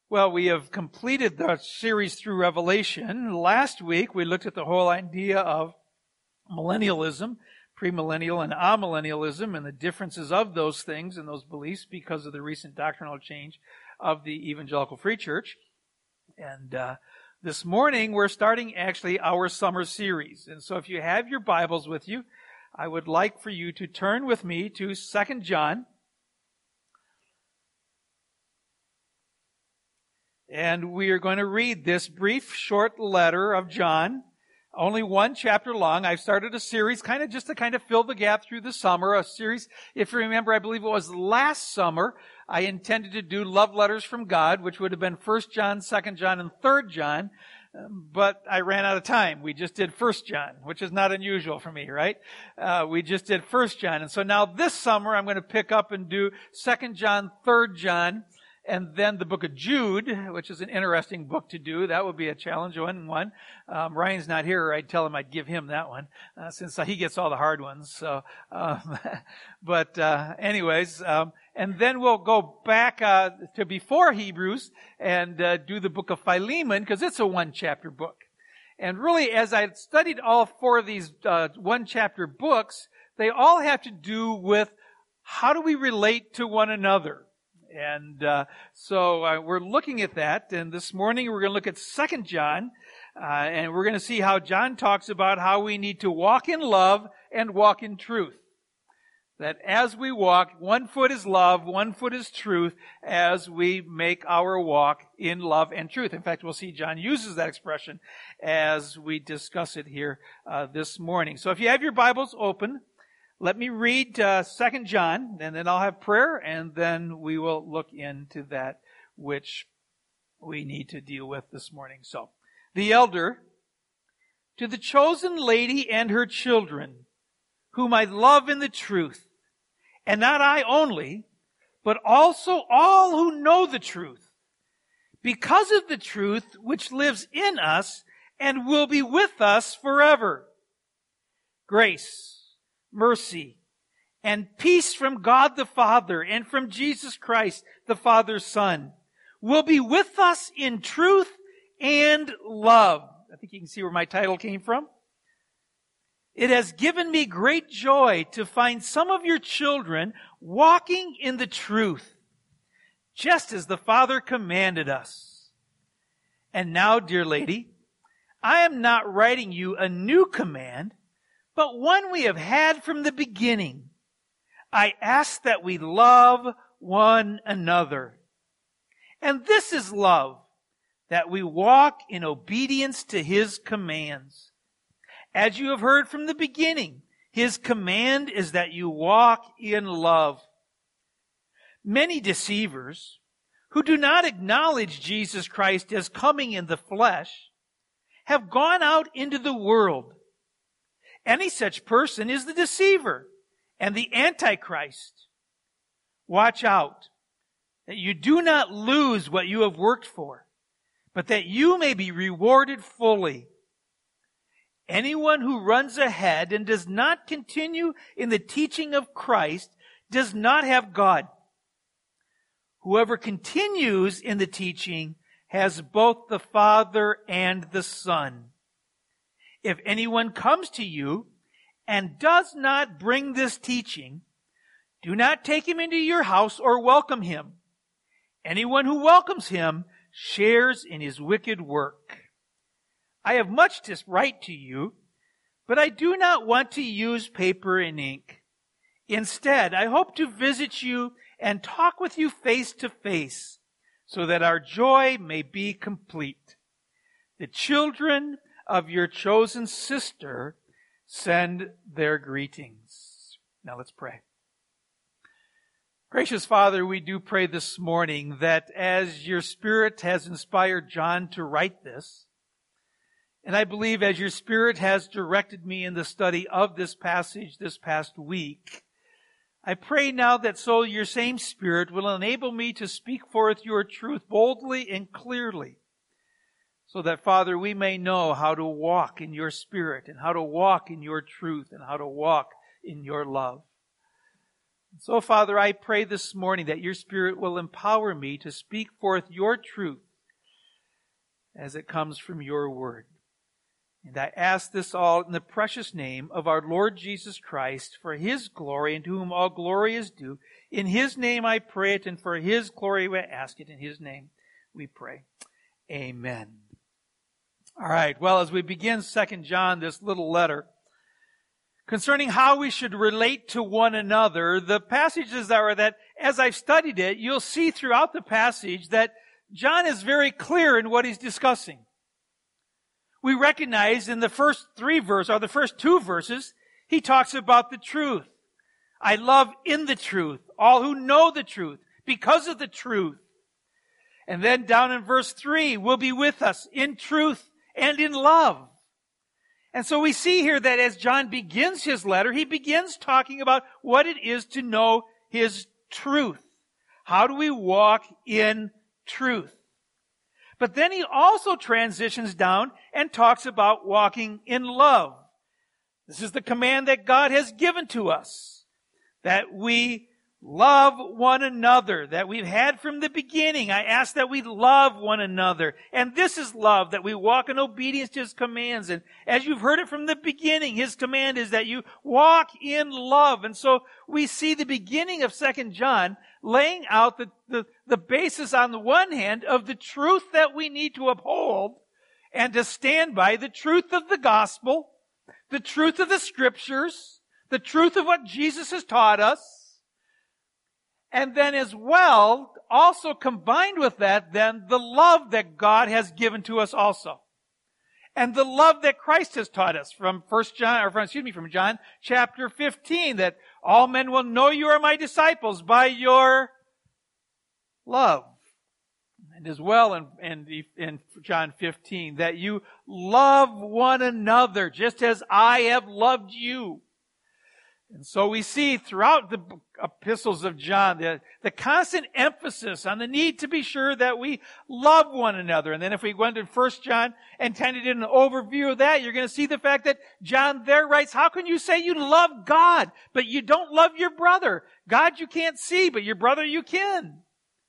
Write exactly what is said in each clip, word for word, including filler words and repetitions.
Well, we have completed the series through Revelation. Last week, we looked at the whole idea of millennialism, premillennial and amillennialism, and the differences of those things and those beliefs because of the recent doctrinal change of the Evangelical Free Church. And uh, this morning, we're starting actually our summer series. And so if you have your Bibles with you, I would like for you to turn with me to Second John. And we are going to read this brief, short letter of John, only one chapter long. I've started a series kind of just to kind of fill the gap through the summer. A series, if you remember, I believe it was last summer, I intended to do love letters from God, which would have been First John, Second John, and Third John. But I ran out of time. We just did First John, which is not unusual for me, right? Uh, we just did First John. And so now this summer, I'm going to pick up and do Second John, Third John, and then the book of Jude, which is an interesting book to do. That would be a challenge one. one. Um, Ryan's not here. I'd tell him I'd give him that one, uh, since he gets all the hard ones. So, um, but uh, anyways, um, and then we'll go back uh, to before Hebrews and uh, do the book of Philemon, because it's a one-chapter book. And really, as I studied all four of these uh, one-chapter books, they all have to do with how do we relate to one another. And uh, so uh, we're looking at that, and this morning we're going to look at Second John, uh, and we're going to see how John talks about how we need to walk in love and walk in truth. That as we walk, one foot is love, one foot is truth, as we make our walk in love and truth. In fact, we'll see John uses that expression as we discuss it here uh, this morning. So if you have your Bibles open, let me read uh, Second John, and then I'll have prayer, and then we will look into that which we need to deal with this morning. So, the elder, to the chosen lady and her children, whom I love in the truth, and not I only, but also all who know the truth, because of the truth which lives in us and will be with us forever. Grace, mercy, and peace from God the Father and from Jesus Christ, the Father's Son, will be with us in truth and love. I think you can see where my title came from. It has given me great joy to find some of your children walking in the truth, just as the Father commanded us. And now, dear lady, I am not writing you a new command, but one we have had from the beginning. I ask that we love one another. And this is love, that we walk in obedience to His commands. As you have heard from the beginning, His command is that you walk in love. Many deceivers, who do not acknowledge Jesus Christ as coming in the flesh, have gone out into the world. Any such person is the deceiver and the Antichrist. Watch out that you do not lose what you have worked for, but that you may be rewarded fully. Anyone who runs ahead and does not continue in the teaching of Christ does not have God. Whoever continues in the teaching has both the Father and the Son. If anyone comes to you and does not bring this teaching, do not take him into your house or welcome him. Anyone who welcomes him shares in his wicked work. I have much to write to you, but I do not want to use paper and ink. Instead, I hope to visit you and talk with you face to face, so that our joy may be complete. The children of your chosen sister send their greetings. Now let's pray. Gracious Father, we do pray this morning that as your Spirit has inspired John to write this, and I believe as your Spirit has directed me in the study of this passage this past week, I pray now that so your same Spirit will enable me to speak forth your truth boldly and clearly, so that, Father, we may know how to walk in your Spirit and how to walk in your truth and how to walk in your love. So, Father, I pray this morning that your Spirit will empower me to speak forth your truth as it comes from your word. And I ask this all in the precious name of our Lord Jesus Christ, for his glory, and to whom all glory is due. In his name I pray it, and for his glory we ask it. In his name we pray. Amen. All right, well, as we begin Second John, this little letter, concerning how we should relate to one another, the passages are that, as I've studied it, you'll see throughout the passage that John is very clear in what he's discussing. We recognize in the first three verses, or the first two verses, he talks about the truth. I love in the truth, all who know the truth, because of the truth. And then down in verse three, will be with us in truth and in love. And so we see here that as John begins his letter, he begins talking about what it is to know his truth. How do we walk in truth? But then he also transitions down and talks about walking in love. This is the command that God has given to us, that we love one another, that we've had from the beginning. I ask that we love one another. And this is love, that we walk in obedience to his commands. And as you've heard it from the beginning, his command is that you walk in love. And so we see the beginning of Second John laying out the, the, the basis on the one hand of the truth that we need to uphold and to stand by, the truth of the gospel, the truth of the scriptures, the truth of what Jesus has taught us. And then as well, also combined with that, then the love that God has given to us also. And the love that Christ has taught us from First John, or from, excuse me, from John chapter fifteen, that all men will know you are my disciples by your love. And as well in, in, in John fifteen, that you love one another just as I have loved you. And so we see throughout the epistles of John the, the constant emphasis on the need to be sure that we love one another. And then if we went to First John and kind of did an overview of that, you're going to see the fact that John there writes, how can you say you love God, but you don't love your brother? God you can't see, but your brother you can.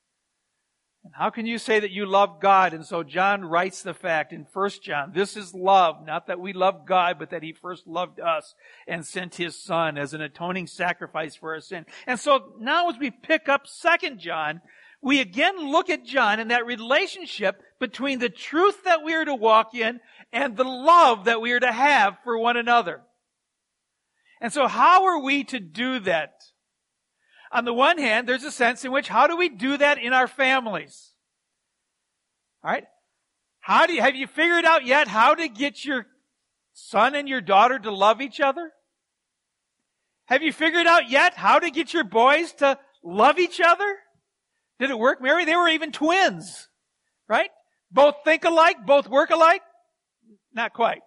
And how can you say that you love God? And so John writes the fact in First John, this is love, not that we love God, but that he first loved us and sent his Son as an atoning sacrifice for our sin. And so now as we pick up Second John, we again look at John and that relationship between the truth that we are to walk in and the love that we are to have for one another. And so how are we to do that? On the one hand, there's a sense in which how do we do that in our families? All right? How do you, have you figured out yet how to get your son and your daughter to love each other? Have you figured out yet how to get your boys to love each other? Did it work, Mary? They were even twins, right? Both think alike, both work alike? Not quite.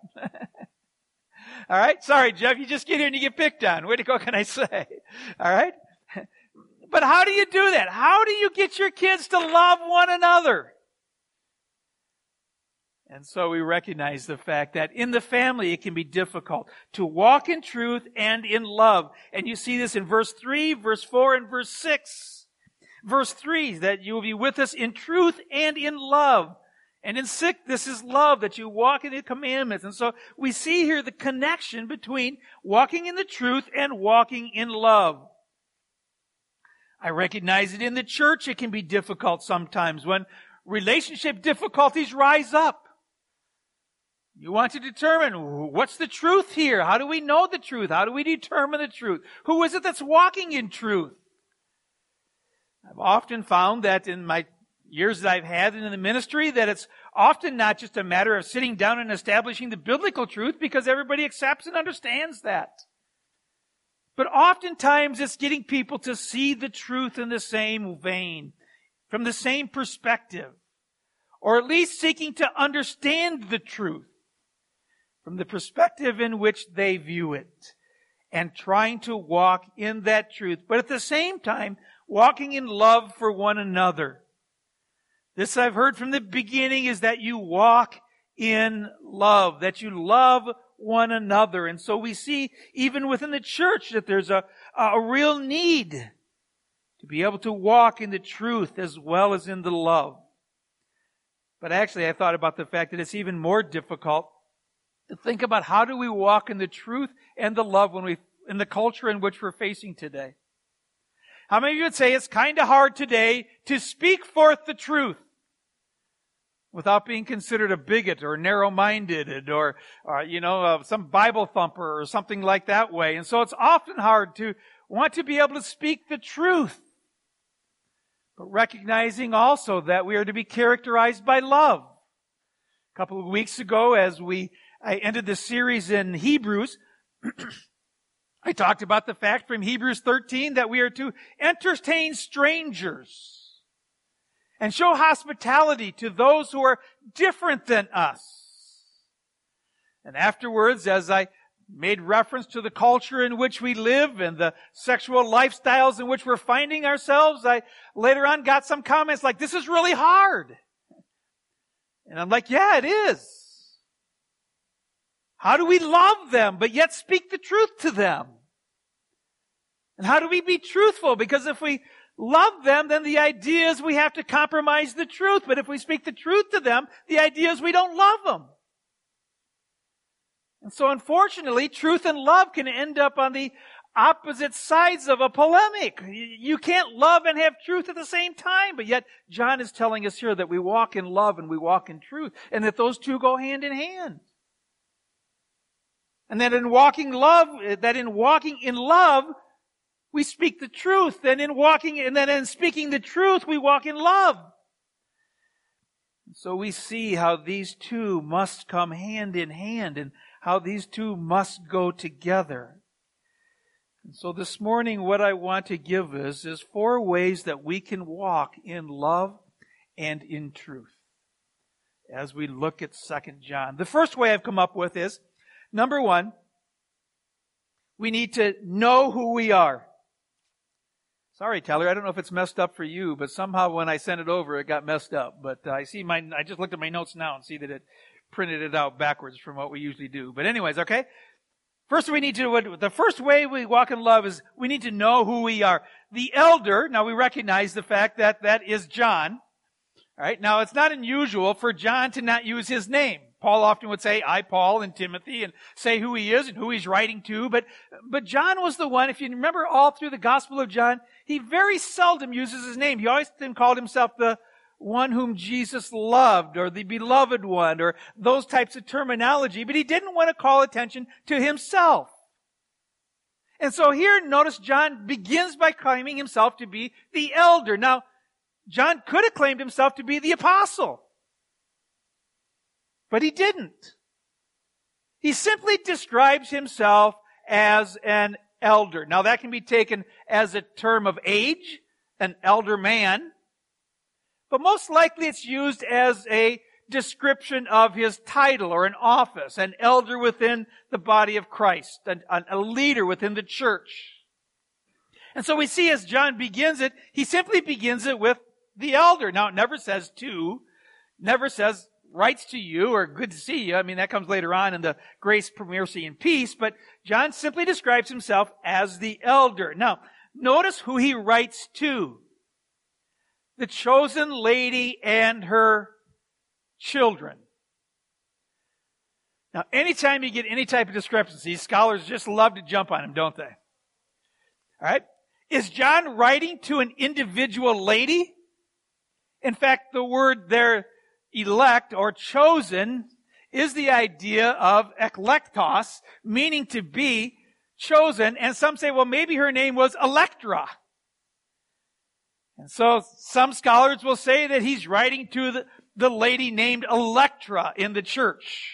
All right? Sorry, Jeff, you just get here and you get picked on. Way to go, can I say? All right? But how do you do that? How do you get your kids to love one another? And so we recognize the fact that in the family it can be difficult to walk in truth and in love. And you see this in verse three, verse four, and verse six. Verse three, that you will be with us in truth and in love. And in six, this is love, that you walk in the commandments. And so we see here the connection between walking in the truth and walking in love. I recognize it in the church. It can be difficult sometimes when relationship difficulties rise up. You want to determine what's the truth here? How do we know the truth? How do we determine the truth? Who is it that's walking in truth? I've often found that in my years that I've had in the ministry that it's often not just a matter of sitting down and establishing the biblical truth because everybody accepts and understands that. But oftentimes it's getting people to see the truth in the same vein, from the same perspective, or at least seeking to understand the truth from the perspective in which they view it, and trying to walk in that truth, but at the same time, walking in love for one another. This I've heard from the beginning is that you walk in love, that you love one another. And so we see even within the church that there's a, a real need to be able to walk in the truth as well as in the love. But actually, I thought about the fact that it's even more difficult to think about how do we walk in the truth and the love when we, in the culture in which we're facing today. How many of you would say it's kind of hard today to speak forth the truth without being considered a bigot or narrow-minded or, or you know, uh, some Bible thumper or something like that way? And so it's often hard to want to be able to speak the truth, but recognizing also that we are to be characterized by love. A couple of weeks ago, as we I ended this series in Hebrews, I talked about the fact from Hebrews thirteen that we are to entertain strangers and show hospitality to those who are different than us. And afterwards, as I made reference to the culture in which we live and the sexual lifestyles in which we're finding ourselves, I later on got some comments like, this is really hard. And I'm like, yeah, it is. How do we love them, but yet speak the truth to them? And how do we be truthful? Because if we love them, then the idea is we have to compromise the truth. But if we speak the truth to them, the idea is we don't love them. And so unfortunately, truth and love can end up on the opposite sides of a polemic. You can't love and have truth at the same time. But yet, John is telling us here that we walk in love and we walk in truth, and that those two go hand in hand. And that in walking love, that in walking in love, we speak the truth. And in walking, and then in speaking the truth, we walk in love. So we see how these two must come hand in hand and how these two must go together. And so this morning, what I want to give us is four ways that we can walk in love and in truth as we look at Second John. The first way I've come up with is, number one, we need to know who we are. Sorry, Tyler, I don't know if it's messed up for you, but somehow when I sent it over, it got messed up. But uh, I see my, I just looked at my notes now and see that it printed it out backwards from what we usually do. But anyways, okay? First we need to, the first way we walk in love is we need to know who we are. The elder, now we recognize the fact that that is John. All right, now it's not unusual for John to not use his name. Paul often would say, I, Paul, and Timothy, and say who he is and who he's writing to. But, but John was the one, if you remember all through the Gospel of John, he very seldom uses his name. He always then called himself the one whom Jesus loved, or the beloved one, or those types of terminology. But he didn't want to call attention to himself. And so here, notice John begins by claiming himself to be the elder. Now, John could have claimed himself to be the apostle. But he didn't. He simply describes himself as an elder. Now that can be taken as a term of age, an elder man. But most likely it's used as a description of his title or an office, an elder within the body of Christ, a, a leader within the church. And so we see as John begins it, he simply begins it with the elder. Now it never says to, never says writes to you or good to see you. I mean, that comes later on in the grace, mercy, and peace. But John simply describes himself as the elder. Now, notice who he writes to. The chosen lady and her children. Now, anytime you get any type of discrepancy, scholars just love to jump on him, don't they? All right? Is John writing to an individual lady? In fact, the word there, elect or chosen, is the idea of eklektos, meaning to be chosen. And some say, well, maybe her name was Electra. And so some scholars will say that he's writing to the, the lady named Electra in the church.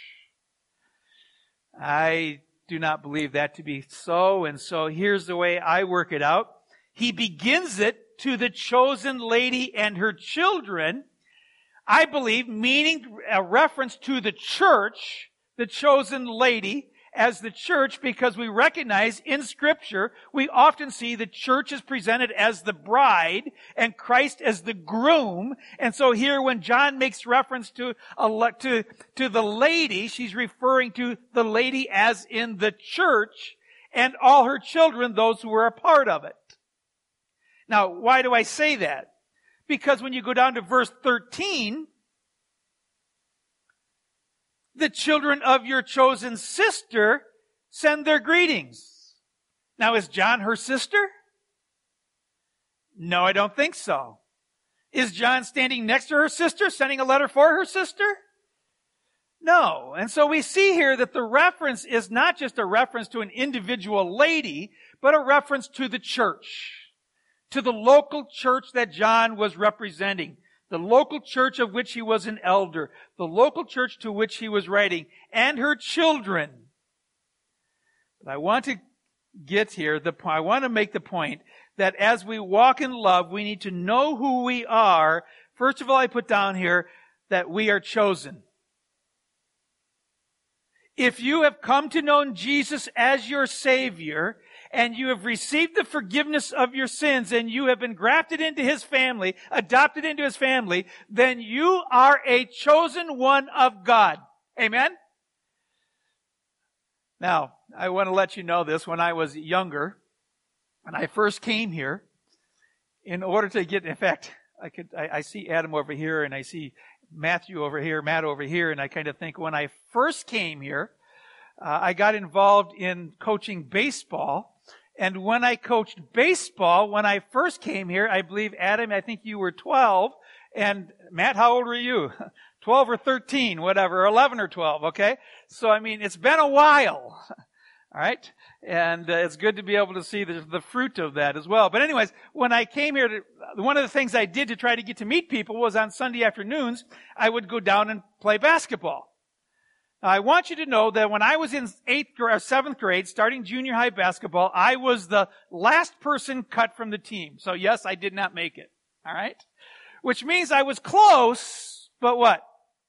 I do not believe that to be so. And so here's the way I work it out. He begins it to the chosen lady and her children, I believe, meaning a reference to the church, the chosen lady, as the church because we recognize in Scripture, we often see the church is presented as the bride and Christ as the groom. And so here when John makes reference to, a, to, to the lady, she's referring to the lady as in the church and all her children, those who were a part of it. Now, why do I say that? Because when you go down to verse thirteen, the children of your chosen sister send their greetings. Now, is John her sister? No, I don't think so. Is John standing next to her sister, sending a letter for her sister? No. And so we see here that the reference is not just a reference to an individual lady, but a reference to the church, to the local church that John was representing. The local church of which he was an elder, the local church to which he was writing, and her children. But I want to get here, the, I want to make the point that as we walk in love, we need to know who we are. First of all, I put down here that we are chosen. If you have come to know Jesus as your Savior, and you have received the forgiveness of your sins, and you have been grafted into His family, adopted into His family, then you are a chosen one of God. Amen? Now, I want to let you know this. When I was younger, when I first came here, in order to get, in fact, I could, I, I see Adam over here, and I see Matthew over here, Matt over here, and I kind of think when I first came here, uh, I got involved in coaching baseball. And when I coached baseball, when I first came here, I believe, Adam, I think you were twelve. And Matt, how old were you? twelve or thirteen, whatever, or eleven or twelve, okay? So, I mean, it's been a while, all right? And uh, it's good to be able to see the, the fruit of that as well. But anyways, when I came here, to, one of the things I did to try to get to meet people was on Sunday afternoons, I would go down and play basketball. I want you to know that when I was in eighth or seventh grade, starting junior high basketball, I was the last person cut from the team. So yes, I did not make it. All right? Which means I was close, but what?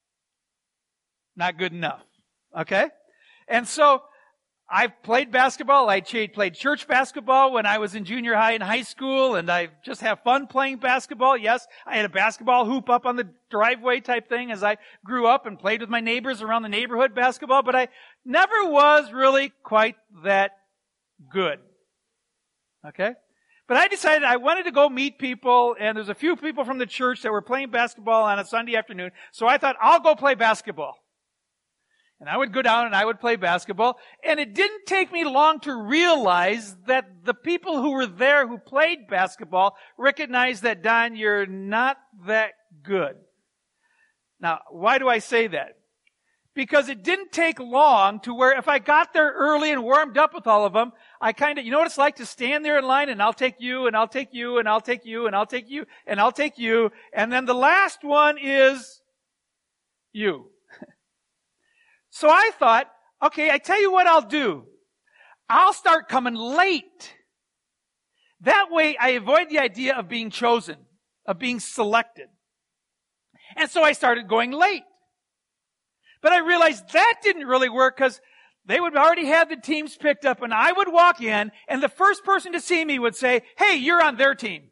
Not good enough. Okay? And so I played basketball. I played church basketball when I was in junior high and high school, and I just have fun playing basketball. Yes, I had a basketball hoop up on the driveway type thing as I grew up and played with my neighbors around the neighborhood basketball, but I never was really quite that good. Okay? But I decided I wanted to go meet people, and there's a few people from the church that were playing basketball on a Sunday afternoon, so I thought, I'll go play basketball. And I would go down and I would play basketball. And it didn't take me long to realize that the people who were there who played basketball recognized that, Don, you're not that good. Now, why do I say that? Because it didn't take long to where if I got there early and warmed up with all of them, I kind of, you know what it's like to stand there in line and I'll take you and I'll take you and I'll take you and I'll take you and I'll take you. And then the last one is you. So I thought, okay, I tell you what I'll do. I'll start coming late. That way I avoid the idea of being chosen, of being selected. And so I started going late. But I realized that didn't really work because they would already have the teams picked up and I would walk in and the first person to see me would say, hey, you're on their team.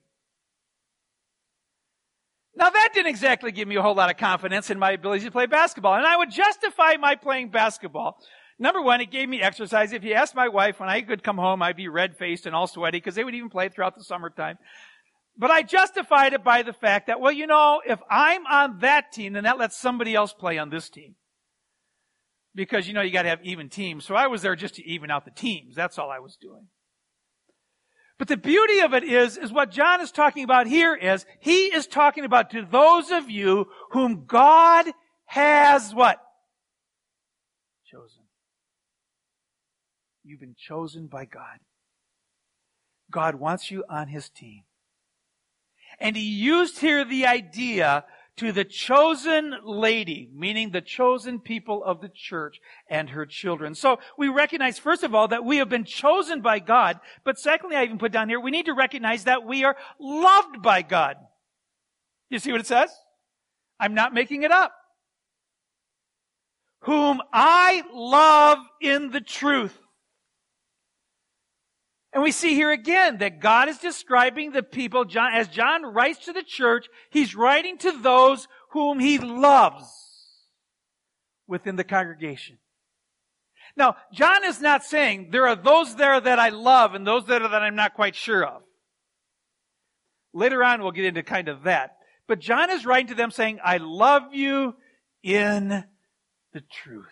Now, that didn't exactly give me a whole lot of confidence in my ability to play basketball. And I would justify my playing basketball. Number one, it gave me exercise. If you asked my wife, when I could come home, I'd be red-faced and all sweaty because they would even play throughout the summertime. But I justified it by the fact that, well, you know, if I'm on that team, then that lets somebody else play on this team. Because, you know, you got to have even teams. So I was there just to even out the teams. That's all I was doing. But the beauty of it is, is what John is talking about here is, he is talking about to those of you whom God has what? Chosen. You've been chosen by God. God wants you on His team. And He used here the idea to the chosen lady, meaning the chosen people of the church and her children. So we recognize, first of all, that we have been chosen by God. But secondly, I even put down here, we need to recognize that we are loved by God. You see what it says? I'm not making it up. whom I love in the truth. And we see here again that God is describing the people, John, as John writes to the church, he's writing to those whom he loves within the congregation. Now, John is not saying there are those there that I love and those there that I'm not quite sure of. Later on, we'll get into kind of that. But John is writing to them saying, I love you in the truth.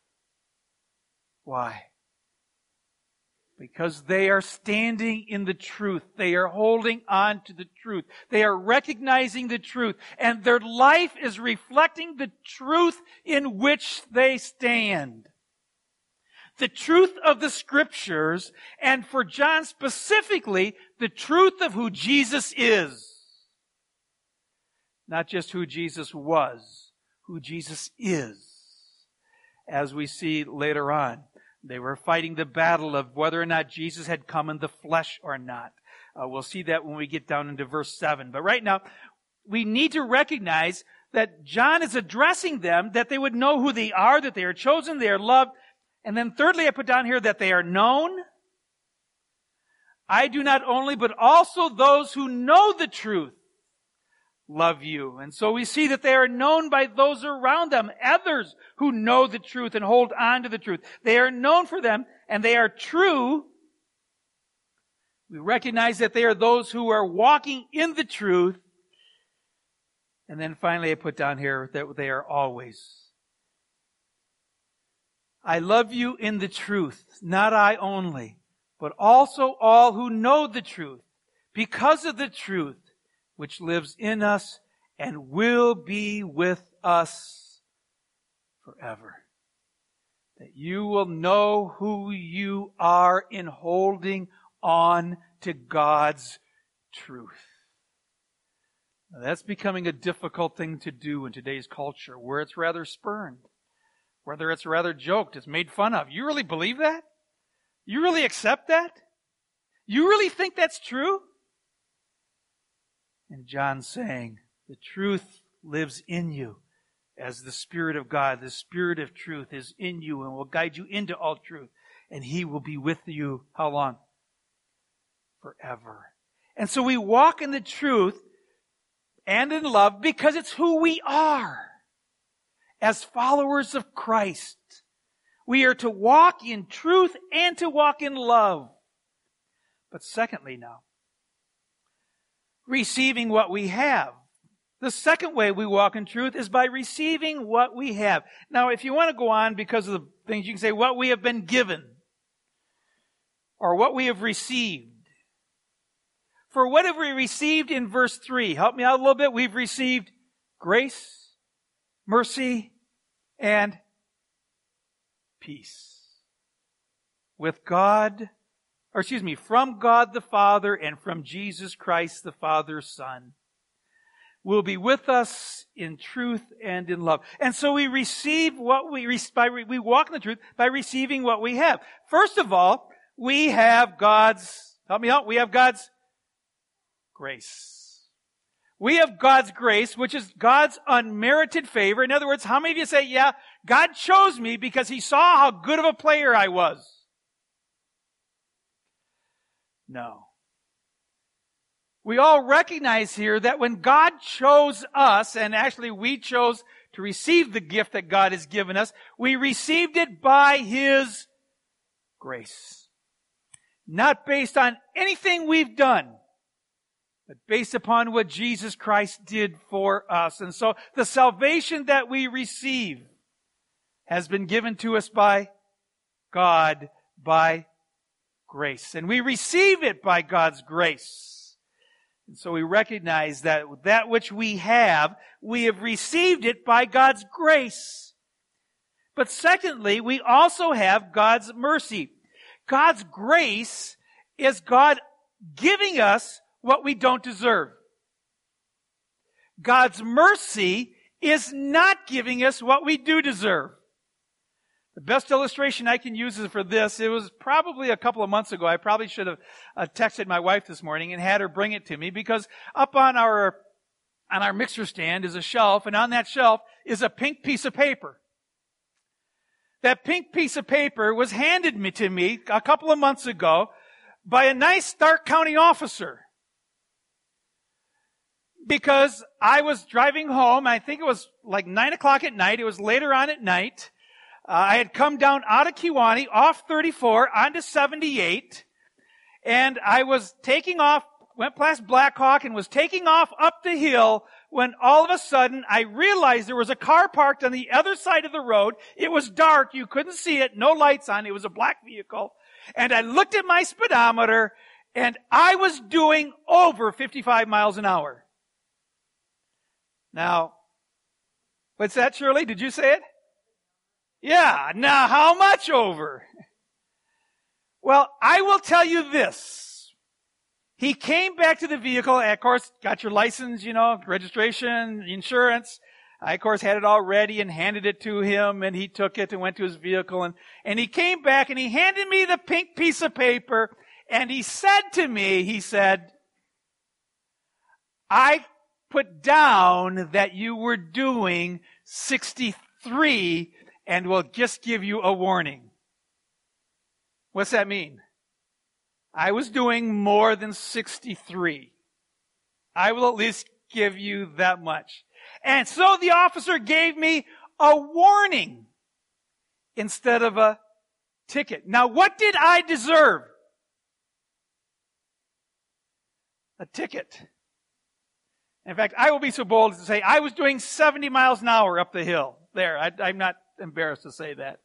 Why? Because they are standing in the truth. They are holding on to the truth. They are recognizing the truth. And their life is reflecting the truth in which they stand. The truth of the Scriptures, and for John specifically, the truth of who Jesus is. Not just who Jesus was, who Jesus is. As we see later on, they were fighting the battle of whether or not Jesus had come in the flesh or not. Uh, we'll see that when we get down into verse seven. But right now, we need to recognize that John is addressing them, that they would know who they are, that they are chosen, they are loved. And then thirdly, I put down here that they are known. I do not only, but also those who know the truth love you. And so we see that they are known by those around them, others who know the truth and hold on to the truth. They are known for them, and they are true. We recognize that they are those who are walking in the truth. And then finally, I put down here that they are always. I love you in the truth, not I only, but also all who know the truth, because of the truth which lives in us and will be with us forever. That you will know who you are in holding on to God's truth. Now, that's becoming a difficult thing to do in today's culture, where it's rather spurned. Whether it's rather joked, it's made fun of. You really believe that? You really accept that? You really think that's true? And John's saying, the truth lives in you as the Spirit of God, the Spirit of truth is in you and will guide you into all truth. And He will be with you, how long? Forever. And so we walk in the truth and in love because it's who we are. As followers of Christ, we are to walk in truth and to walk in love. But secondly now, receiving what we have. The second way we walk in truth is by receiving what we have. Now, if you want to go on because of the things, you can say what we have been given or what we have received. For what have we received in verse three? Help me out a little bit. We've received grace, mercy, and peace. With God, or excuse me, from God the Father and from Jesus Christ the Father's Son, will be with us in truth and in love. And so we receive what we, by, we walk in the truth by receiving what we have. First of all, we have God's, help me out, we have God's grace. We have God's grace, which is God's unmerited favor. In other words, how many of you say, yeah, God chose me because He saw how good of a player I was? No. We all recognize here that when God chose us, and actually we chose to receive the gift that God has given us, we received it by His grace. Not based on anything we've done, but based upon what Jesus Christ did for us. And so the salvation that we receive has been given to us by God, by grace. And we receive it by God's grace. And so we recognize that that which we have, we have received it by God's grace. But secondly, we also have God's mercy. God's grace is God giving us what we don't deserve. God's mercy is not giving us what we do deserve. The best illustration I can use is for this. It was probably a couple of months ago. I probably should have uh, texted my wife this morning and had her bring it to me, because up on our on our mixer stand is a shelf, and on that shelf is a pink piece of paper. that pink piece of paper was handed me to me a couple of months ago by a nice Stark County officer. Because I was driving home, I think it was like nine o'clock at night, it was later on at night. Uh, I had come down out of Kewanee, off thirty-four, onto seventy-eight, and I was taking off, went past Blackhawk, and was taking off up the hill when all of a sudden I realized there was a car parked on the other side of the road. It was dark, you couldn't see it, no lights on, it was a black vehicle. And I looked at my speedometer, and I was doing over fifty-five miles an hour. Now, what's that, Shirley? Did you say it? Yeah. Now, how much over? Well, I will tell you this. He came back to the vehicle, and of course, got your license, you know, registration, insurance. I, of course, had it all ready and handed it to him, and he took it and went to his vehicle. And, and he came back, and he handed me the pink piece of paper, and he said to me, he said, I put down that you were doing sixty-three and will just give you a warning. What's that mean? I was doing more than sixty-three. I will at least give you that much. And so the officer gave me a warning instead of a ticket. Now, what did I deserve? A ticket. In fact, I will be so bold as to say I was doing seventy miles an hour up the hill. There, I, I'm not embarrassed to say that.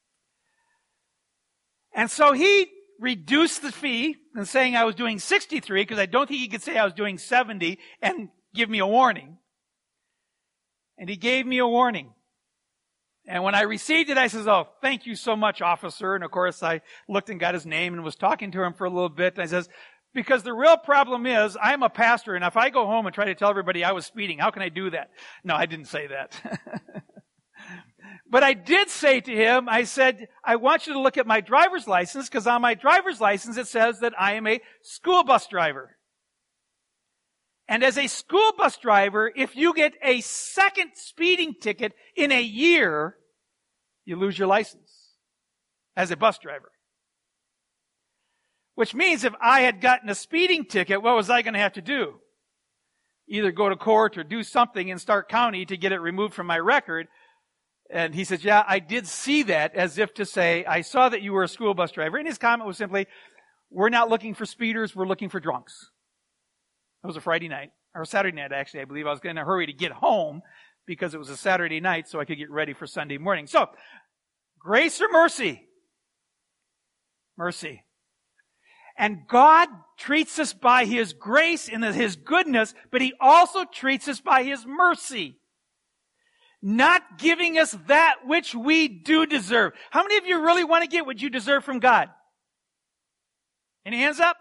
And so he reduced the fee and saying I was doing sixty-three, because I don't think he could say I was doing seventy and give me a warning. And he gave me a warning. And when I received it, I says, oh, thank you so much, officer. And of course, I looked and got his name and was talking to him for a little bit. And I says, because the real problem is, I'm a pastor, and if I go home and try to tell everybody I was speeding, how can I do that? No, I didn't say that. But I did say to him, I said, I want you to look at my driver's license, because on my driver's license it says that I am a school bus driver. And as a school bus driver, if you get a second speeding ticket in a year, you lose your license as a bus driver. Which means if I had gotten a speeding ticket, what was I going to have to do? Either go to court or do something in Stark County to get it removed from my record. And he says, yeah, I did see that, as if to say, I saw that you were a school bus driver. And his comment was simply, we're not looking for speeders, we're looking for drunks. It was a Friday night, or Saturday night, actually, I believe. I was in a hurry to get home because it was a Saturday night so I could get ready for Sunday morning. So, grace or mercy? Mercy. And God treats us by His grace and His goodness, but He also treats us by His mercy. Not giving us that which we do deserve. How many of you really want to get what you deserve from God? Any hands up?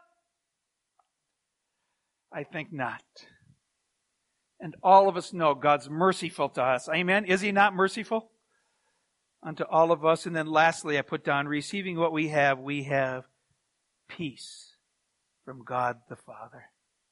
I think not. And all of us know God's merciful to us. Amen? Is He not merciful unto all of us? And then lastly, I put down, receiving what we have, we have peace from God the Father.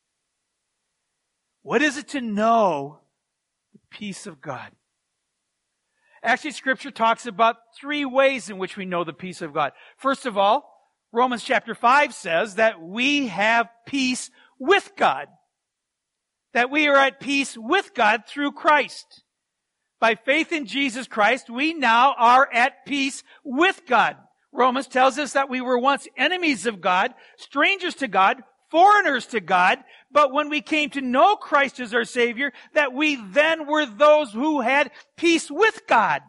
What is it to know the peace of God? Actually, Scripture talks about three ways in which we know the peace of God. First of all, Romans chapter five says that we have peace with God. That we are at peace with God through Christ. By faith in Jesus Christ, we now are at peace with God. Romans tells us that we were once enemies of God, strangers to God, foreigners to God, but when we came to know Christ as our Savior, that we then were those who had peace with God.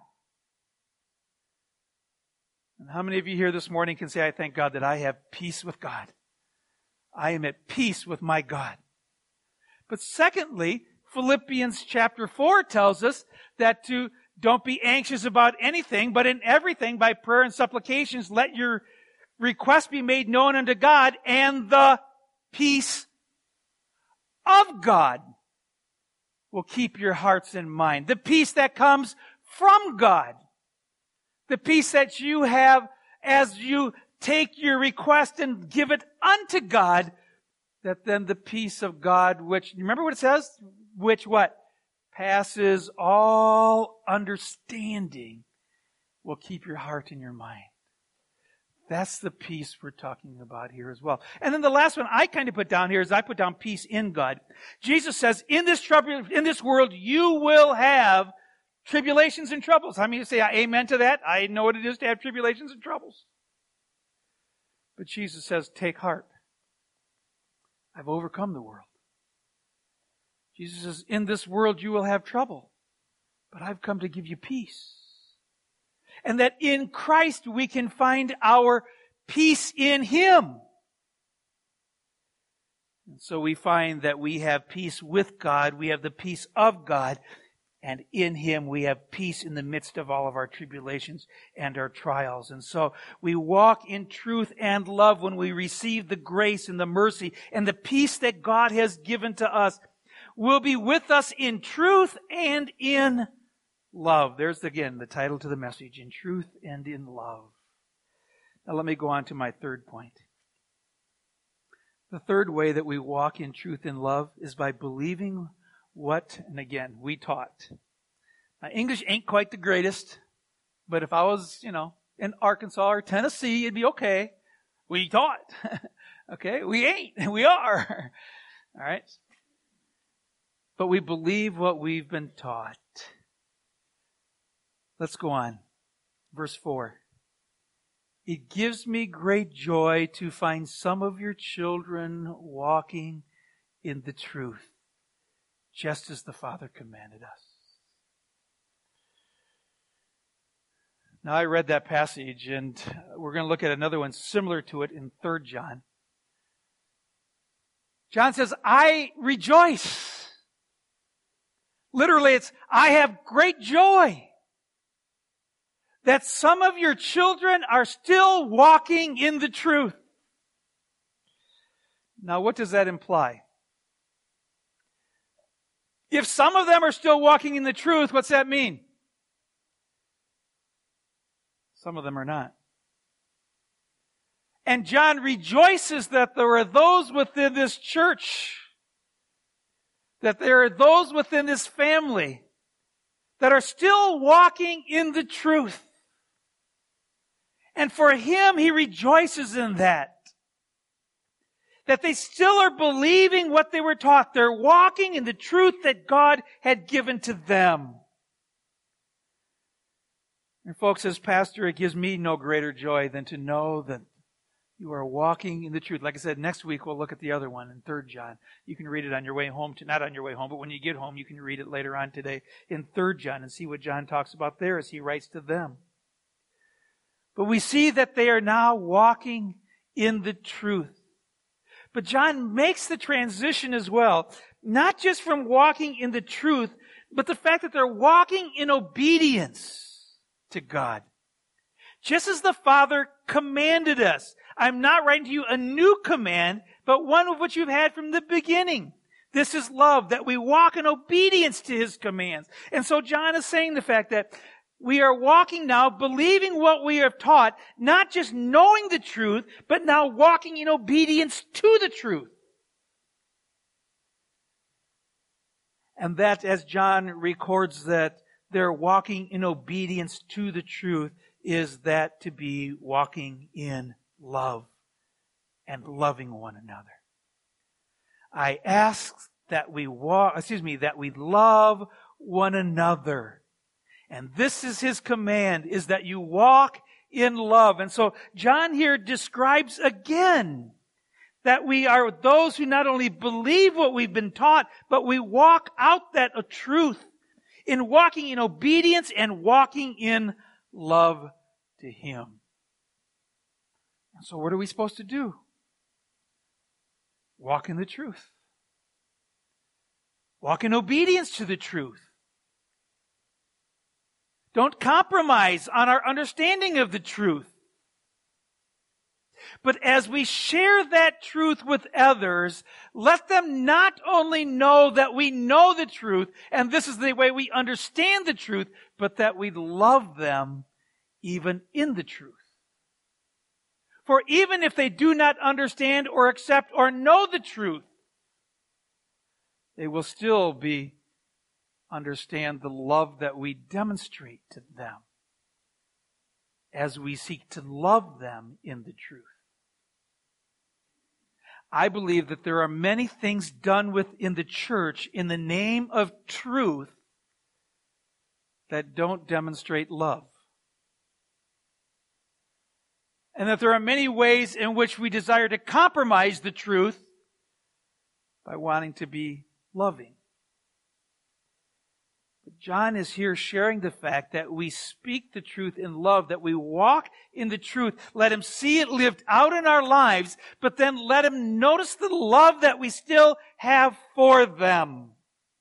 And how many of you here this morning can say, I thank God that I have peace with God? I am at peace with my God. But secondly, Philippians chapter four tells us that to don't be anxious about anything, but in everything by prayer and supplications, let your requests be made known unto God, and the peace of God will keep your hearts and mind. The peace that comes from God. The peace that you have as you take your request and give it unto God, that then the peace of God, which, remember what it says? Which what? Passes all understanding, will keep your heart and your mind. That's the peace we're talking about here as well. And then the last one I kind of put down here is I put down peace in God. Jesus says, in this trouble, in this world, you will have tribulations and troubles. How many of you say amen to that? I know what it is to have tribulations and troubles. But Jesus says, take heart. I've overcome the world. Jesus says, in this world you will have trouble, but I've come to give you peace. And that in Christ we can find our peace in Him. And so we find that we have peace with God, we have the peace of God, and in Him we have peace in the midst of all of our tribulations and our trials. And so we walk in truth and love when we receive the grace and the mercy and the peace that God has given to us. Will be with us in truth and in love. There's again the title to the message, in truth and in love. Now let me go on to my third point. The third way that we walk in truth and love is by believing what, and again, we taught. My English ain't quite the greatest, but if I was, you know, in Arkansas or Tennessee, it'd be okay. We taught. Okay? We ain't. We are. All right? But we believe what we've been taught. Let's go on. Verse four. It gives me great joy to find some of your children walking in the truth, just as the Father commanded us. Now I read that passage, and we're going to look at another one similar to it in Third John. John says, I rejoice. Literally, it's, I have great joy that some of your children are still walking in the truth. Now, what does that imply? If some of them are still walking in the truth, what's that mean? Some of them are not. And John rejoices that there are those within this church, that there are those within this family that are still walking in the truth. And for him, he rejoices in that. That they still are believing what they were taught. They're walking in the truth that God had given to them. And folks, as pastor, it gives me no greater joy than to know that you are walking in the truth. Like I said, next week we'll look at the other one in Third John. You can read it on your way home, to, not on your way home, but when you get home, you can read it later on today in Third John and see what John talks about there as he writes to them. But we see that they are now walking in the truth. But John makes the transition as well, not just from walking in the truth, but the fact that they're walking in obedience to God. Just as the Father commanded us. I'm not writing to you a new command, but one of which you've had from the beginning. This is love, that we walk in obedience to His commands. And so John is saying the fact that we are walking now, believing what we have taught, not just knowing the truth, but now walking in obedience to the truth. And that, as John records that they're walking in obedience to the truth, is that to be walking in love and loving one another. I ask that we walk, excuse me, that we love one another. And this is His command, is that you walk in love. And so John here describes again that we are those who not only believe what we've been taught, but we walk out that truth in walking in obedience and walking in love to Him. And so what are we supposed to do? Walk in the truth. Walk in obedience to the truth. Don't compromise on our understanding of the truth. But as we share that truth with others, let them not only know that we know the truth, and this is the way we understand the truth, but that we love them even in the truth. For even if they do not understand or accept or know the truth, they will still be understand the love that we demonstrate to them. as we seek to love them in the truth. I believe that there are many things done within the church in the name of truth that don't demonstrate love. And that there are many ways in which we desire to compromise the truth by wanting to be loving. But John is here sharing the fact that we speak the truth in love, that we walk in the truth. Let him see it lived out in our lives, but then let him notice the love that we still have for them.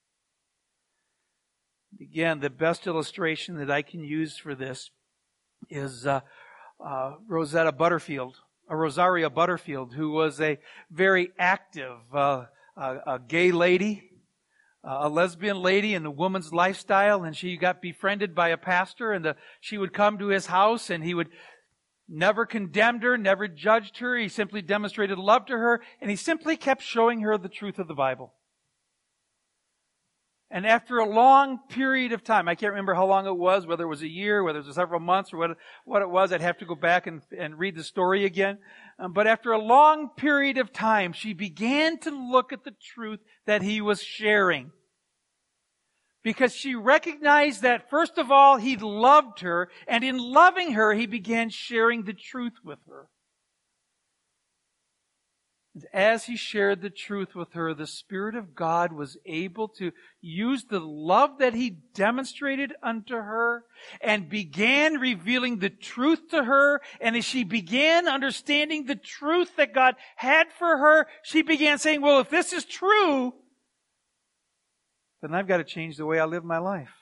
Again, the best illustration that I can use for this is uh, uh, Rosetta Butterfield, or Rosaria Butterfield, who was a very active uh, a, a gay lady, a lesbian lady in the woman's lifestyle, and she got befriended by a pastor, and the, she would come to his house, and he would never condemned her, never judged her. He simply demonstrated love to her, and he simply kept showing her the truth of the Bible. And after a long period of time, I can't remember how long it was, whether it was a year, whether it was several months, or what, what it was. I'd have to go back and, and read the story again. Um, but after a long period of time, she began to look at the truth that he was sharing. Because she recognized that, first of all, he loved her, and in loving her, he began sharing the truth with her. And as he shared the truth with her, the Spirit of God was able to use the love that he demonstrated unto her and began revealing the truth to her. And as she began understanding the truth that God had for her, she began saying, well, if this is true, then I've got to change the way I live my life.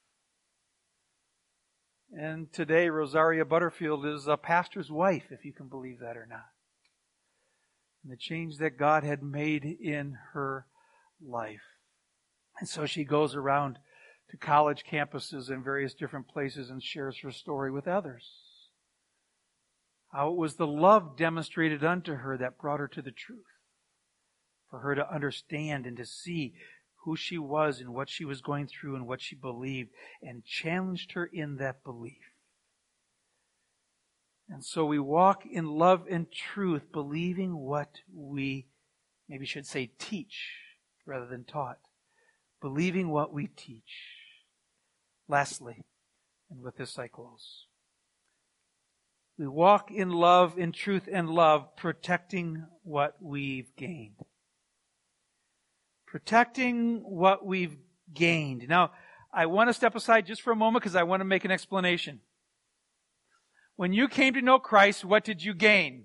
And today, Rosaria Butterfield is a pastor's wife, if you can believe that or not. And the change that God had made in her life. And so she goes around to college campuses and various different places and shares her story with others. How it was the love demonstrated unto her that brought her to the truth. For her to understand and to see who she was and what she was going through and what she believed, and challenged her in that belief. And so we walk in love and truth, believing what we, maybe should say teach rather than taught. Believing what we teach. Lastly, and with this I close. We walk in love, in truth and love, protecting what we've gained. Protecting what we've gained. Now, I want to step aside just for a moment because I want to make an explanation. When you came to know Christ, what did you gain?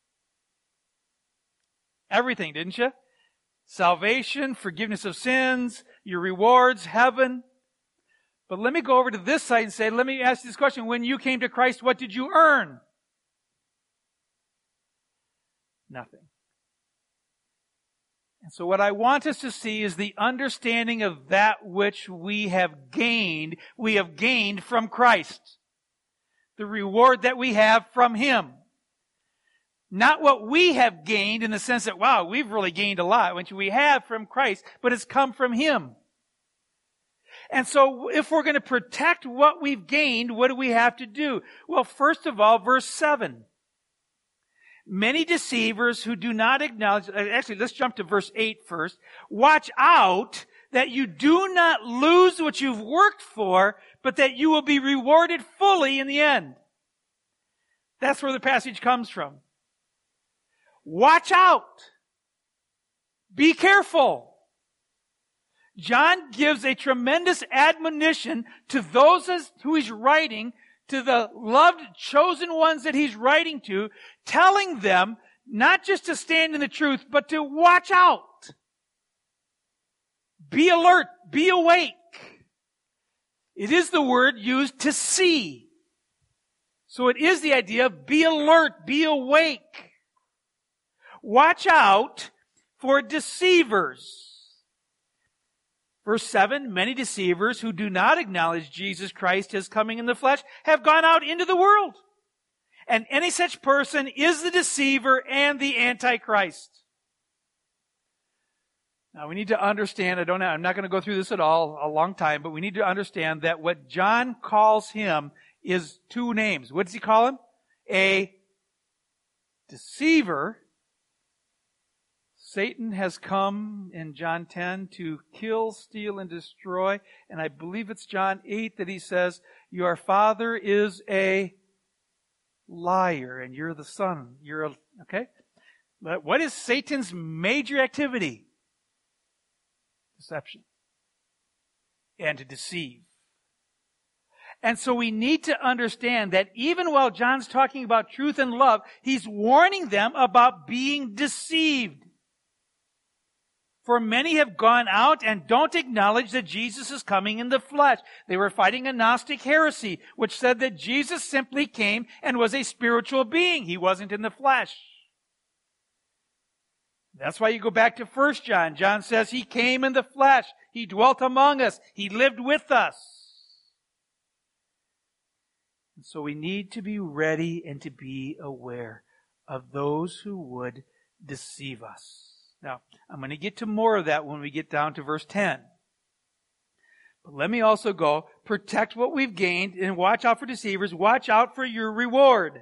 Everything, didn't you? Salvation, forgiveness of sins, your rewards, heaven. But let me go over to this side and say, let me ask you this question. When you came to Christ, what did you earn? Nothing. And so what I want us to see is the understanding of that which we have gained, we have gained from Christ. The reward that we have from Him. Not what we have gained in the sense that, wow, we've really gained a lot, which we have from Christ, but it's come from Him. And so if we're going to protect what we've gained, what do we have to do? Well, first of all, verse seven. Many deceivers who do not acknowledge, actually, let's jump to verse eight first. Watch out that you do not lose what you've worked for, but that you will be rewarded fully in the end. That's where the passage comes from. Watch out. Be careful. John gives a tremendous admonition to those who he's writing, to the loved, chosen ones that he's writing to, telling them not just to stand in the truth, but to watch out. Be alert. Be awake. It is the word used to see. So it is the idea of be alert, be awake. Watch out for deceivers. Verse seven, many deceivers who do not acknowledge Jesus Christ as coming in the flesh have gone out into the world. And any such person is the deceiver and the Antichrist. Now we need to understand, I don't know, I'm not going to go through this at all, a long time, but we need to understand that what John calls him is two names. What does he call him? A deceiver. Satan has come in John ten to kill, steal, and destroy. And I believe it's John eight that he says, your father is a liar and you're the son. You're a, okay? But what is Satan's major activity? Deception. And to deceive. And so we need to understand that even while John's talking about truth and love, he's warning them about being deceived. For many have gone out and don't acknowledge that Jesus is coming in the flesh. They were fighting a Gnostic heresy, which said that Jesus simply came and was a spiritual being. He wasn't in the flesh. That's why you go back to First John. John says he came in the flesh. He dwelt among us. He lived with us. And so we need to be ready and to be aware of those who would deceive us. Now, I'm going to get to more of that when we get down to verse ten. But let me also go, protect what we've gained and watch out for deceivers. Watch out for your reward.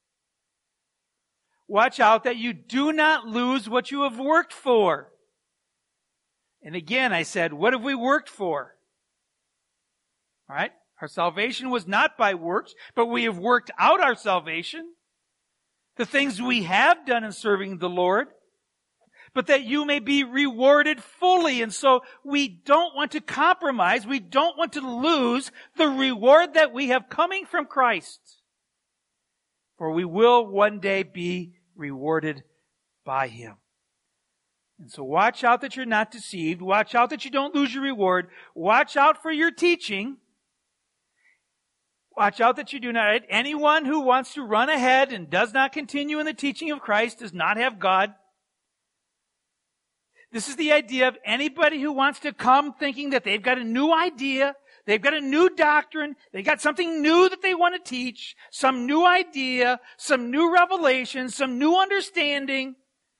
Watch out that you do not lose what you have worked for. And again, I said, what have we worked for? All right? Our salvation was not by works, but we have worked out our salvation. The things we have done in serving the Lord. But that you may be rewarded fully. And so we don't want to compromise. We don't want to lose the reward that we have coming from Christ. For we will one day be rewarded by Him. And so watch out that you're not deceived. Watch out that you don't lose your reward. Watch out for your teaching. Watch out that you do not. Anyone who wants to run ahead and does not continue in the teaching of Christ does not have God. This is the idea of anybody who wants to come thinking that they've got a new idea, they've got a new doctrine, they've got something new that they want to teach, some new idea, some new revelation, some new understanding.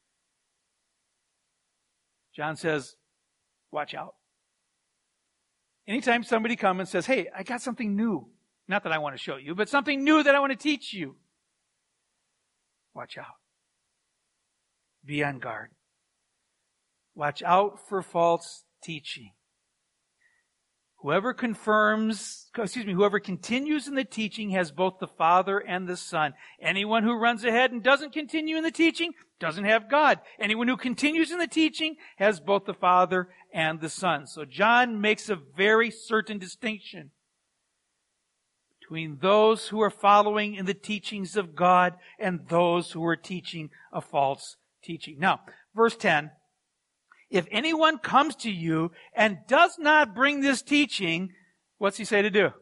John says, watch out. Anytime somebody comes and says, hey, I got something new, not that I want to show you, but something new that I want to teach you, watch out. Be on guard. Watch out for false teaching. Whoever confirms, excuse me, whoever continues in the teaching has both the Father and the Son. Anyone who runs ahead and doesn't continue in the teaching doesn't have God. Anyone who continues in the teaching has both the Father and the Son. So John makes a very certain distinction between those who are following in the teachings of God and those who are teaching a false teaching. Now, verse ten. If anyone comes to you and does not bring this teaching, what's he say to do?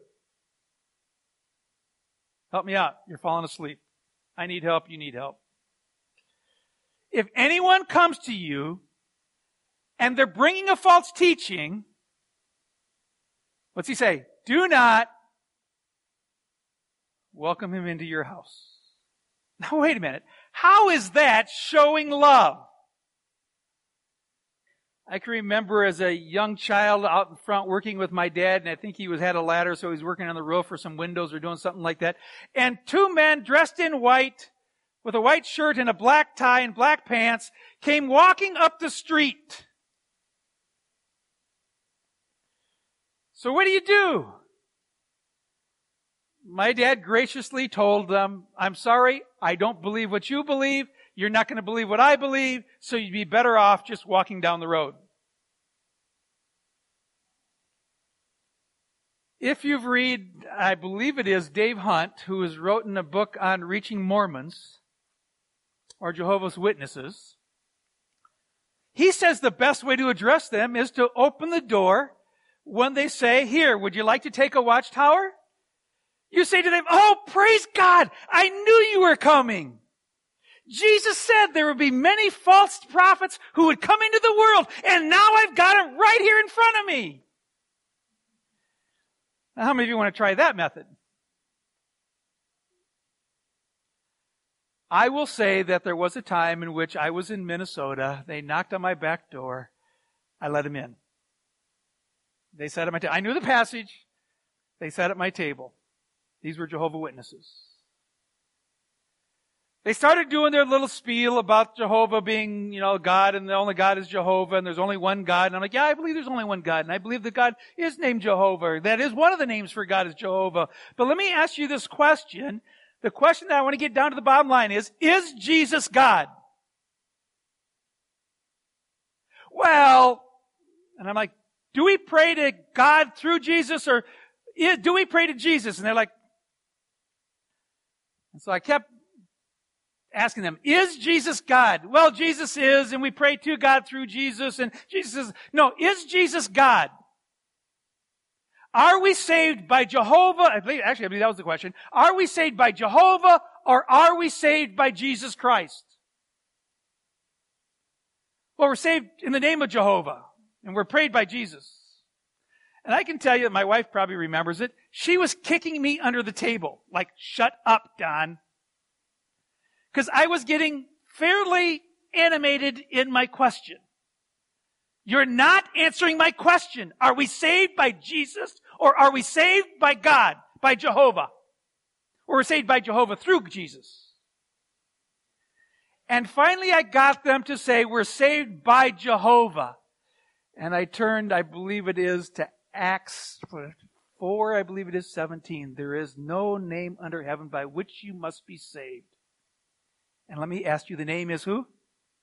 Help me out. You're falling asleep. I need help. You need help. If anyone comes to you and they're bringing a false teaching, what's he say? Do not welcome him into your house. Now, wait a minute. How is that showing love? I can remember as a young child out in front working with my dad, and I think he was had a ladder, so he was working on the roof or some windows or doing something like that. And two men dressed in white, with a white shirt and a black tie and black pants, came walking up the street. So what do you do? My dad graciously told them, I'm sorry, I don't believe what you believe. You're not going to believe what I believe, so you'd be better off just walking down the road. If you've read, I believe it is Dave Hunt, who has written a book on reaching Mormons or Jehovah's Witnesses, he says the best way to address them is to open the door when they say, here, would you like to take a watchtower? You say to them, oh, praise God, I knew you were coming. Jesus said there would be many false prophets who would come into the world, and now I've got them right here in front of me. Now, how many of you want to try that method? I will say that there was a time in which I was in Minnesota. They knocked on my back door. I let them in. They sat at my table. I knew the passage. They sat at my table. These were Jehovah's Witnesses. They started doing their little spiel about Jehovah being, you know, God, and the only God is Jehovah, and there's only one God. And I'm like, yeah, I believe there's only one God, and I believe that God is named Jehovah. That is one of the names for God is Jehovah. But let me ask you this question. The question that I want to get down to the bottom line is, is Jesus God? Well, and I'm like, do we pray to God through Jesus, or do we pray to Jesus? And they're like, and so I kept asking them, is Jesus God? Well, Jesus is, and we pray to God through Jesus, and Jesus is, no, is Jesus God? Are we saved by Jehovah? I believe, actually, I believe that was the question. Are we saved by Jehovah, or are we saved by Jesus Christ? Well, we're saved in the name of Jehovah, and we're prayed by Jesus. And I can tell you that my wife probably remembers it. She was kicking me under the table, like, shut up, Don. Because I was getting fairly animated in my question. You're not answering my question. Are we saved by Jesus, or are we saved by God, by Jehovah? Or we're saved by Jehovah through Jesus? And finally I got them to say, we're saved by Jehovah. And I turned, I believe it is, to Acts four, I believe it is seventeen. There is no name under heaven by which you must be saved. And let me ask you, the name is who?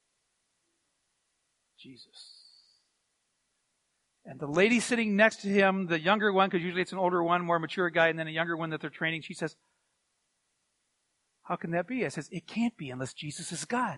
Jesus. And the lady sitting next to him, the younger one, because usually it's an older one, more mature guy, and then a younger one that they're training, she says, how can that be? I says, it can't be unless Jesus is God.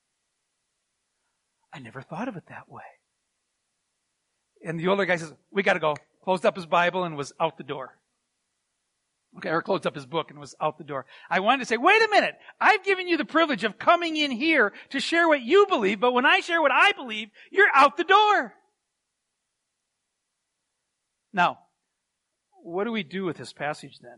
I never thought of it that way. And the older guy says, we got to go. Closed up his Bible and was out the door. Okay, or closed up his book and was out the door. I wanted to say, wait a minute. I've given you the privilege of coming in here to share what you believe, but when I share what I believe, you're out the door. Now, what do we do with this passage then?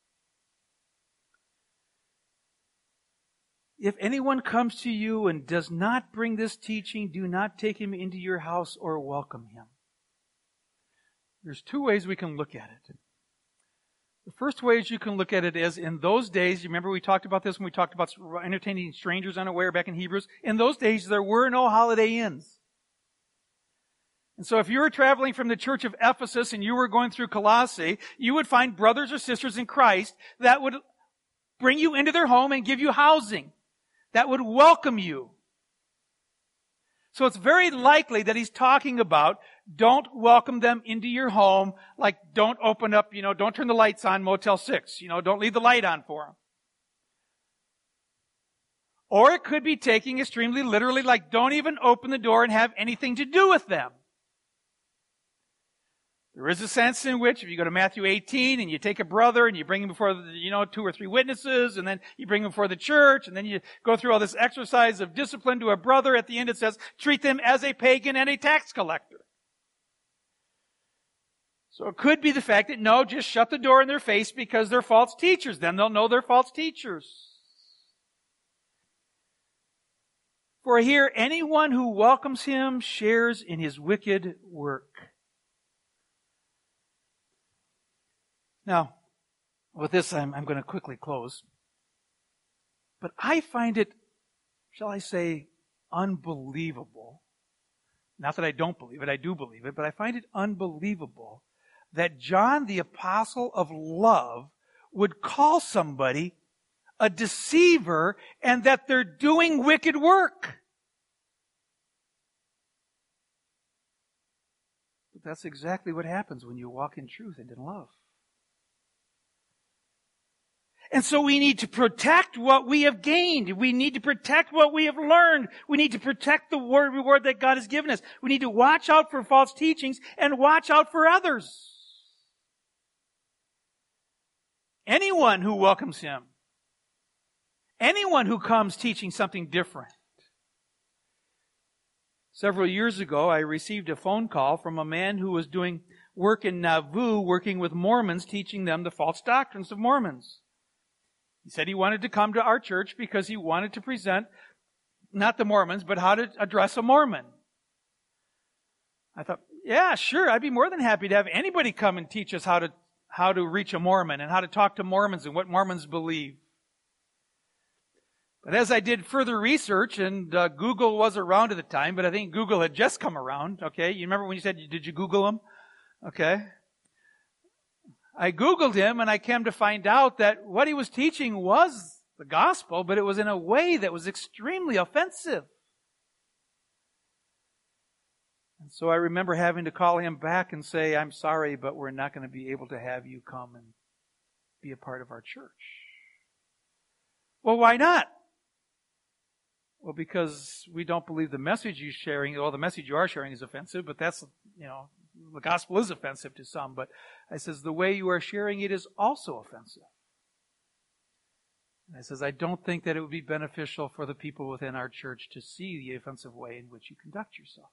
If anyone comes to you and does not bring this teaching, do not take him into your house or welcome him. There's two ways we can look at it. The first ways you can look at it is, in those days, you remember we talked about this when we talked about entertaining strangers unaware back in Hebrews? In those days, there were no Holiday Inns. And so if you were traveling from the church of Ephesus and you were going through Colossae, you would find brothers or sisters in Christ that would bring you into their home and give you housing, that would welcome you. So it's very likely that he's talking about, don't welcome them into your home, like don't open up, you know, don't turn the lights on Motel six, you know, don't leave the light on for them. Or it could be taking extremely literally, like don't even open the door and have anything to do with them. There is a sense in which if you go to Matthew eighteen and you take a brother and you bring him before, the, you know, two or three witnesses, and then you bring him before the church, and then you go through all this exercise of discipline to a brother, at the end it says, treat them as a pagan and a tax collector. So it could be the fact that, no, just shut the door in their face because they're false teachers. Then they'll know they're false teachers. For here, anyone who welcomes him shares in his wicked work. Now, with this, I'm, I'm going to quickly close. But I find it, shall I say, unbelievable. Not that I don't believe it, I do believe it, but I find it unbelievable that John, the apostle of love, would call somebody a deceiver and that they're doing wicked work. But that's exactly what happens when you walk in truth and in love. And so we need to protect what we have gained. We need to protect what we have learned. We need to protect the word reward that God has given us. We need to watch out for false teachings and watch out for others. Anyone who welcomes him, anyone who comes teaching something different. Several years ago, I received a phone call from a man who was doing work in Nauvoo, working with Mormons, teaching them the false doctrines of Mormons. He said he wanted to come to our church because he wanted to present, not the Mormons, but how to address a Mormon. I thought, yeah, sure, I'd be more than happy to have anybody come and teach us how to how to reach a Mormon and how to talk to Mormons and what Mormons believe. But as I did further research, and uh, Google was around at the time, but I think Google had just come around, okay? You remember when you said, did you Google him? Okay. I Googled him, and I came to find out that what he was teaching was the gospel, but it was in a way that was extremely offensive. And so I remember having to call him back and say, I'm sorry, but we're not going to be able to have you come and be a part of our church. Well, why not? Well, because we don't believe the message you're sharing, well, the message you are sharing is offensive, but that's, you know, the gospel is offensive to some. But I says, the way you are sharing it is also offensive. And I says, I don't think that it would be beneficial for the people within our church to see the offensive way in which you conduct yourself.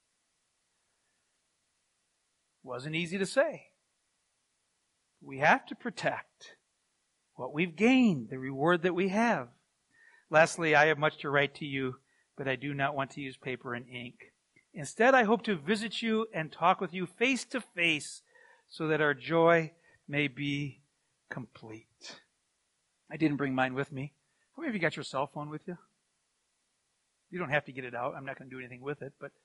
Wasn't easy to say. We have to protect what we've gained, the reward that we have. Lastly, I have much to write to you, but I do not want to use paper and ink. Instead, I hope to visit you and talk with you face to face so that our joy may be complete. I didn't bring mine with me. How many of you got your cell phone with you? You don't have to get it out. I'm not going to do anything with it, but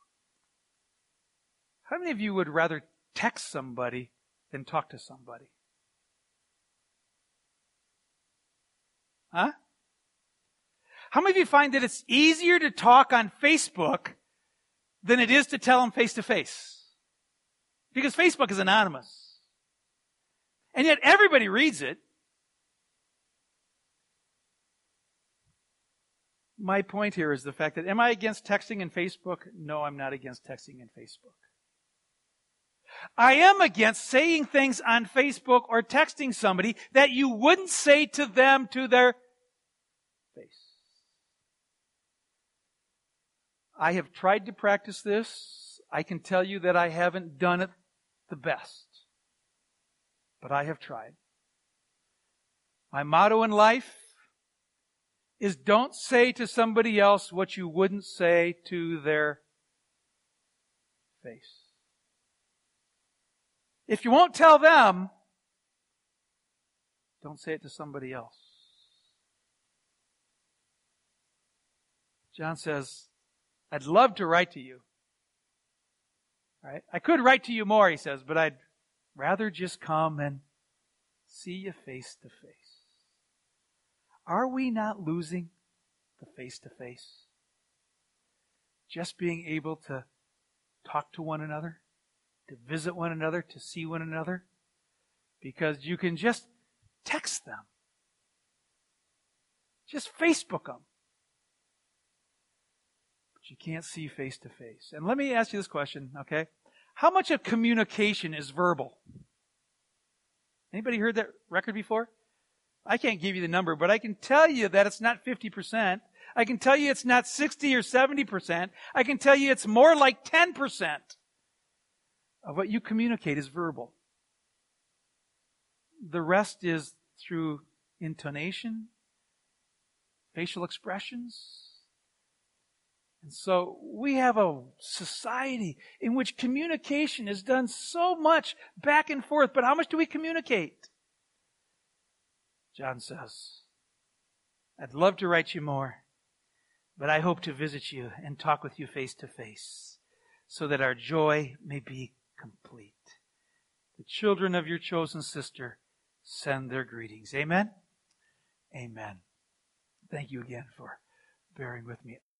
how many of you would rather text somebody than talk to somebody? Huh? How many of you find that it's easier to talk on Facebook than it is to tell them face to face? Because Facebook is anonymous. And yet everybody reads it. My point here is the fact that, am I against texting and Facebook? No, I'm not against texting and Facebook. I am against saying things on Facebook or texting somebody that you wouldn't say to them to their face. I have tried to practice this. I can tell you that I haven't done it the best. But I have tried. My motto in life is don't say to somebody else what you wouldn't say to their face. If you won't tell them, don't say it to somebody else. John says, I'd love to write to you. Right? I could write to you more, he says, but I'd rather just come and see you face to face. Are we not losing the face to face? Just being able to talk to one another, to visit one another, to see one another, because you can just text them. Just Facebook them. But you can't see face to face. And let me ask you this question, okay? How much of communication is verbal? Anybody heard that record before? I can't give you the number, but I can tell you that it's not fifty percent. I can tell you it's not sixty or seventy percent. I can tell you it's more like ten percent of what you communicate is verbal. The rest is through intonation, facial expressions. And so we have a society in which communication is done so much back and forth, but how much do we communicate? John says, I'd love to write you more, but I hope to visit you and talk with you face to face so that our joy may be complete. The children of your chosen sister send their greetings. Amen? Amen. Thank you again for bearing with me.